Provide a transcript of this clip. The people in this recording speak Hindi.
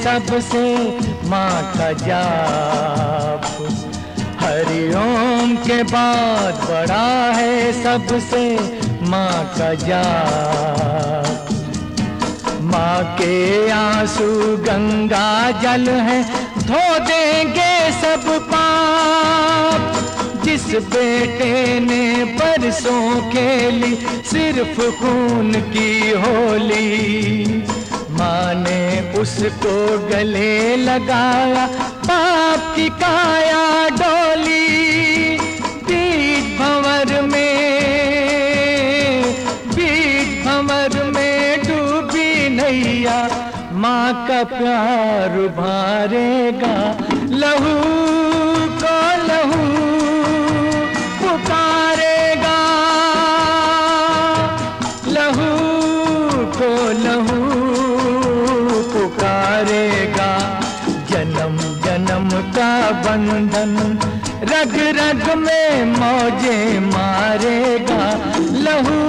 सबसे माँ का जाप। हरिओम के बाद बड़ा है सबसे माँ का जाप। माँ के आंसू गंगा जल है, धो देंगे सब पाप। जिस बेटे ने बरसों खेली सिर्फ खून की होली, माँ ने उसको गले लगाया, पाप की काया डोली। बीच भंवर में डूबी नैया, माँ का प्यार उभारेगा। लहू को लहू पुकारेगा, लहू को लहू पुकारेगा। जन्म जन्म का बंधन रग रग में मौजे मारेगा। लहू